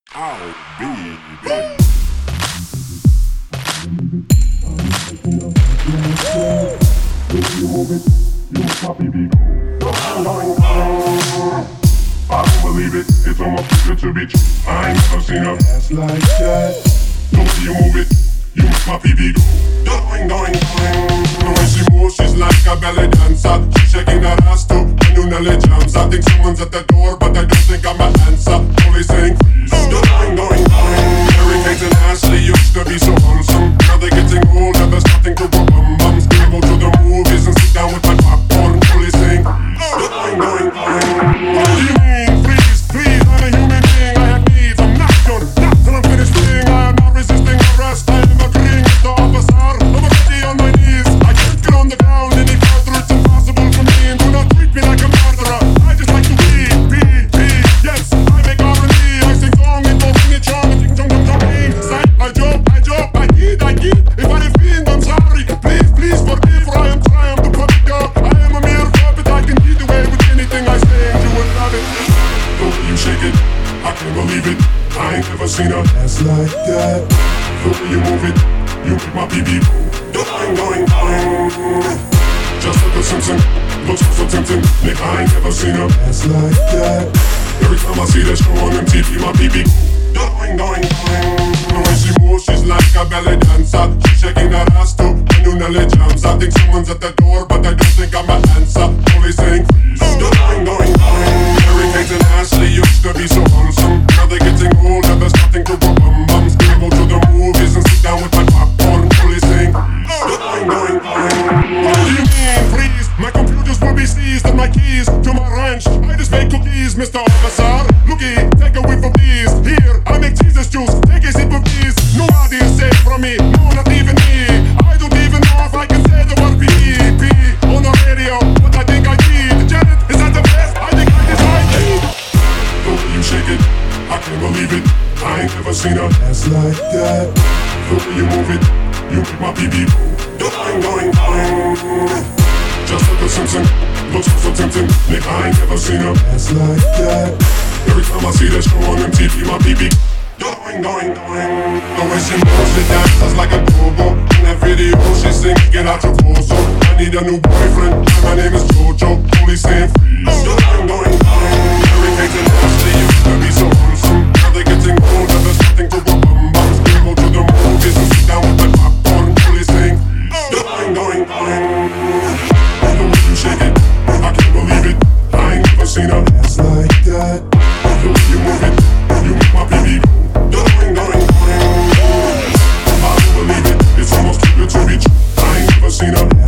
Oh, baby. You move it, you make my baby go. I don't believe it, it's almost too good to be true. I ain't never seen a ass like that. The way you move it, you make my baby go. Going, going, going. The way she moves, she's like a belly dancer. She's shaking her ass too, and you nearly jumps. I think someone's at the door, but I don't think I'm an answer. Only saying freeze. Going, going, going. Mary Kate and Ashley used to be so handsome. Now they're getting older, they're starting to go bum bums. Gonna go to the movies and sit down with my popcorn. Only saying freeze. Going, going, going. What do you mean, freeze, please? I'm a human being, I have needs. I'm not done, not till I'm finished being. I am not resisting arrest. I am agreeing with the officer. I'm already on my knees. I can't get on the ground any further. It's impossible for me. And do not treat me like a murderer. I just like to be. Yes, I make R&B. I sing song and go sing it, charm and sing song. Say, I joke, I kid. If I offend, I'm sorry. Please forgive, for I am trying to put it up. I am a mere puppet. I can get away with anything I say, and you will love it. The way you shake it, I can't believe it. I ain't never seen a ass like that. The way you move it, you make my BB go. Going. Just like a Simpson, looks so tempting. Nick, I ain't never seen a ass like that. Every time I see that show on MTV, my BB going. The way she moves, she's like a belly dancer. She's shaking her ass too, and you nearly jumps. I think someone's at the door, but I don't think I'm an answer. Only saying freeze. Going. Mary Kate and Ashley used to be so handsome. Now they're getting older, they're starting to go bum bums. Gonna go to the movies and sit down with my popcorn. Only saying going. What do you mean, please? My computers will be seized and my keys to my ranch. I just make cookies, Mr. Officer. Looky, take a whiff of these. Here, I make Jesus juice. Take a sip of these. Nobody is safe from me. No, not even me. I don't even know if I can say the word P on the radio, but I think I did. Janet, is that the best? I think I decided. The way you shake it, I can't believe it. I ain't never seen a ass like that. The way you move it, you make my BB go. Going. Just like a Simpson, looks so tempting. Nick, I ain't never seen a ass like that. Every time I see that show on MTV, my BB going. The way she moves, she dances like a go-go. In that video, she sings, get out your torso. I need a new boyfriend, and my name is Jojo. Only saying freeze. Going. Mary Kate and Ashley used to be so handsome. Now they're getting older, they're starting to go bum bums. Gonna go to the movies and sit down with my popcorn. Only saying going. The way you shake it, I can't believe it. I ain't never seen a ass like that. The way you move it, you make my baby go. Going. I don't believe it, it's almost too good to be true. I ain't never seen a